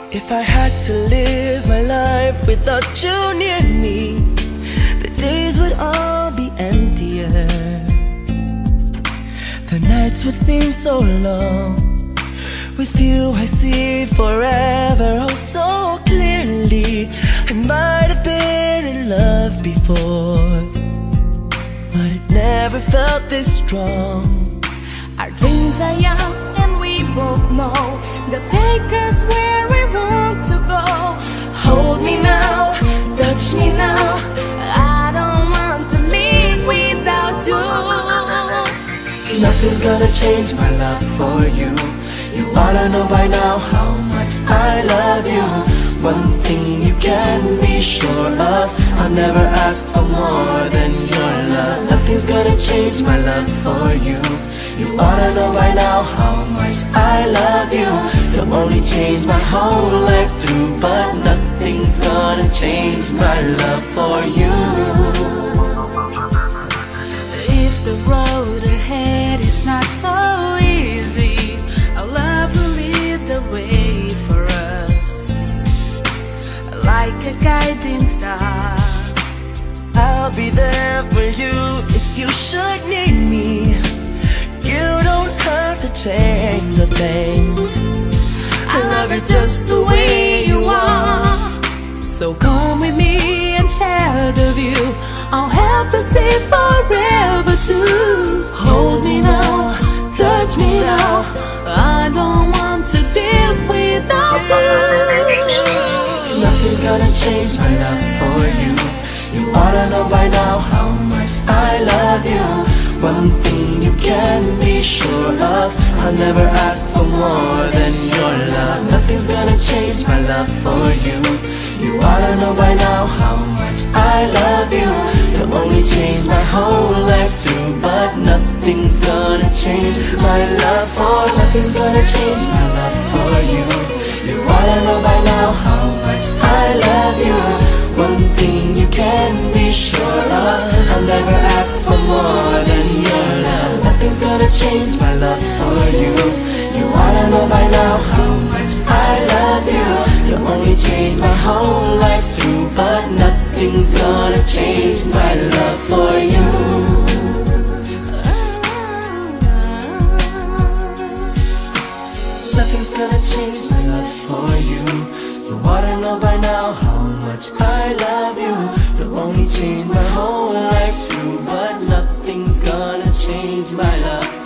If I had to live my life without you near me, the days would all be emptier. The nights would seem so long. With you I see forever oh so clearly. I might have been in love before, but it never felt this strong. Our dreams are young and we both know they'll take us where we want to go. Hold me now, touch me now, I don't want to live without you. Nothing's gonna change my love for you. You ought to know by now how much I love you. One thing you can be sure of, I'll never ask for more than your love. Nothing's gonna change my love for you. You ought to know by now how much I love you. You'll only change my whole life through, but nothing's gonna change my love for you. If the road ahead is not so easy, our love will lead the way for us, like a guiding star. I'll be there for you if you should need me. You don't have to change a thing. I love you just the way you are. So come with me and share the view. I'll help us see forever too. Hold me now, touch me now, I don't want to live without you. Nothing's gonna change my love for you. You ought to know by now how much I love you. One thing you can be sure of, I'll never ask for more than your love. Nothing's gonna change my love for you. You ought to know by now how much I love you. You'll only change my whole life through, but nothing's gonna change my love for. Nothing's gonna change my love for you. You ought to know by now how much I love you. One thing you can be sure of, I'll never ask for more than your love. Nothing's gonna change my love for you. You ought to know by now how much I love you. You'll only change my whole life through, but nothing's gonna change my love for you. Nothing's gonna change my love for you. You ought to know by now how much I love you. You'll only change my whole life through, but nothing's gonna change my love